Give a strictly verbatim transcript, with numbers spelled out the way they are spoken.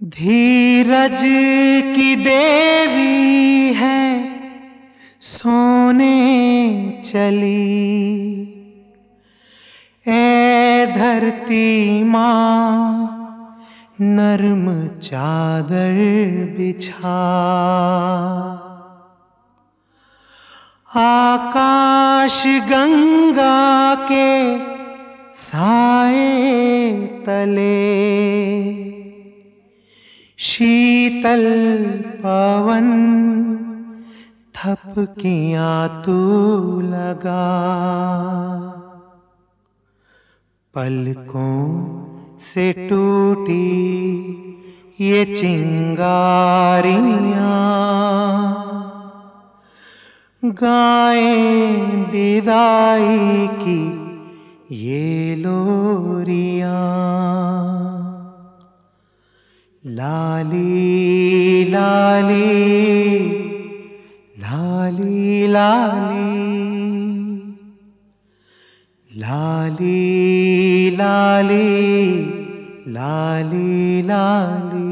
धीरज की देवी है सोने चली, ए धरती माँ नर्म चादर बिछा। आकाश गंगा के साए तले, शीतल पवन थपकियाँ तू लगा। पलकों से टूटी ये चिंगारियाँ, गाएं विदाई की ये लोरियाँ। लाली लाली लाली लाली लाली लाली लाली लाली।